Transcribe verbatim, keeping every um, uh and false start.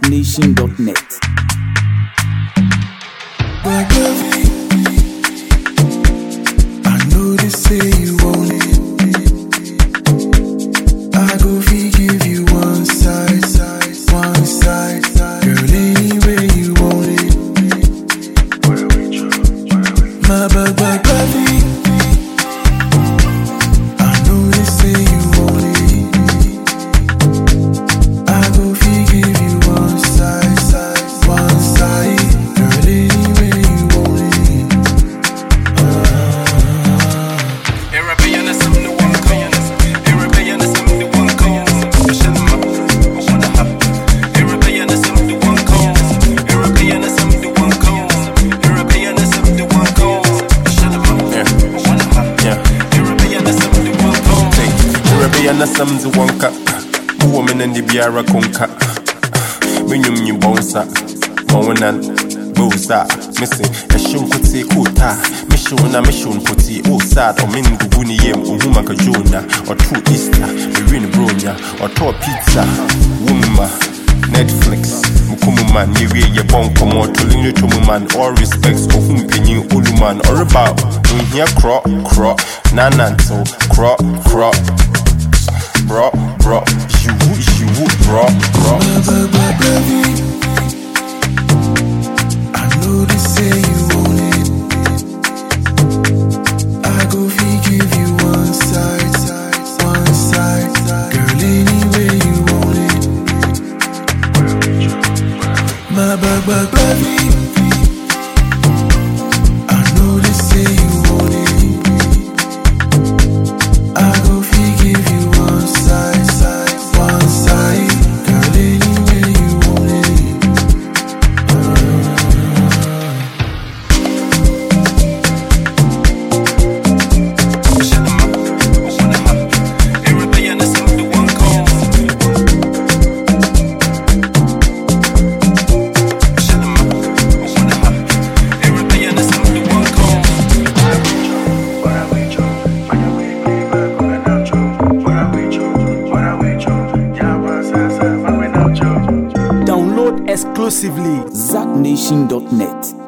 nation dot net. I know they say you want it. I go fi give you one side, side, one side, girl, anywhere you want it. My bag, bag, bag. I know they say you want it. I go fi give you one side, side, one side, girl, anywhere you want it. European is some new one come. European is some new one come. Shut them up. I wanna have. European is some new one come. European is some new one come. European is some new one come. Shut them up. Yeah. I wanna have. Yeah. European is some new one come. European is some new one come. Woman and the Biara conca. Minum you bonsa. Monan. Bosa. Missing. A show could say kuta. Mishona mission putti. Oh sad. Or min guni yem. Or humaka jona. Or true Easter. Marine bronya. Or tour pizza. Wumma. Netflix. Mukumuman. Niwe ye bon komo. Tolini tumuman. All respects. Or whom penny uluman. Or about. We hear cro cro. Nananto. Cro cro. Bro, bro, you would, you would, bro, bro. I know they say you want it. I go fi give you one side, side, one side, girl, anywhere you want it. My bag, bag, baby. I know they say you want it. I go fi give you one side, side, one side, girl, anywhere you want it. Shut them up. I wanna have. European is some new one come. Shut them up. I wanna have. European is some new one come. Download exclusively zack nation dot net.